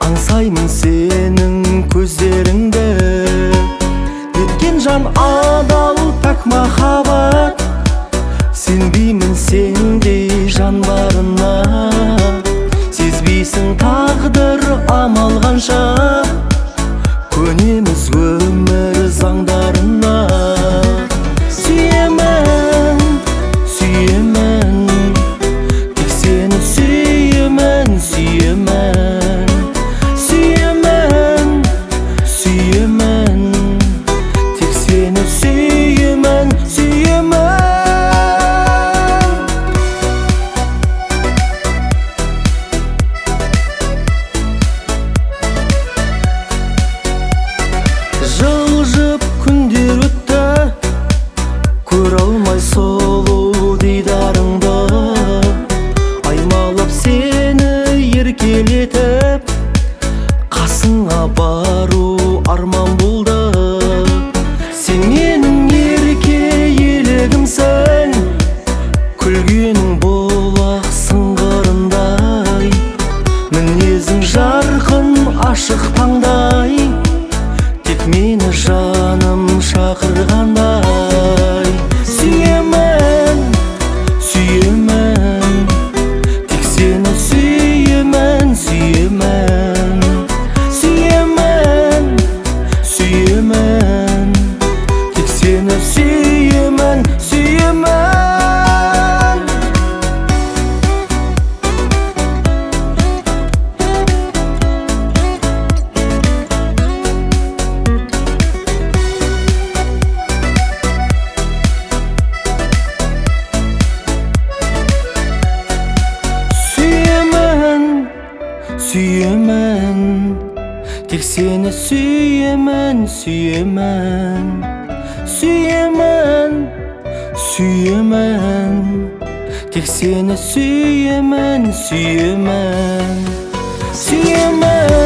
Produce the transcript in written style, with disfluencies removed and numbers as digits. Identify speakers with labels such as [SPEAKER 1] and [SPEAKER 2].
[SPEAKER 1] аңсаймын сенің көздеріңді, еткен жан адал пәк махаббат. Сенбеймін сендей жан барына, сезбейсің тағдыр амал қанша. Көнеміз өмір заңдарына. Сүйемін, сүйемін, тек сені сүйемін, сүйемін. Сүйемін, сүйемін, тек сені сүйемін, сүйемін. Жылжып күндер өтті, көре алмай сұлу дидарыңды. Аймалап сені еркелетіп, қасыңа бару арман болды. Сен менің ерке елігімсің, күлгенің бұлақ сыңғырындай. Мінезің жарқын ашық таңдай, тек мені жаным шақырғандай. Сүйемін, сүйемін, тек сені сүйемін, сүйемін. Сүйемін, сүйемін, тек сені сүйемін, сүйемін. Сүйемін, тек сені сүйемін, сүйемін. Сүйемін, сүйемін, тек сені сүйемін, сүйемін. Сүйемін.